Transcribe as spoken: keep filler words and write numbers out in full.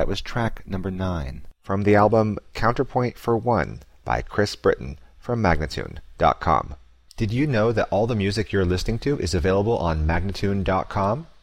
That was track number nine. From the album Counterpoint for One by Chris Britton from Magnatune dot com. Did you know that all the music you're listening to is available on Magnatune dot com?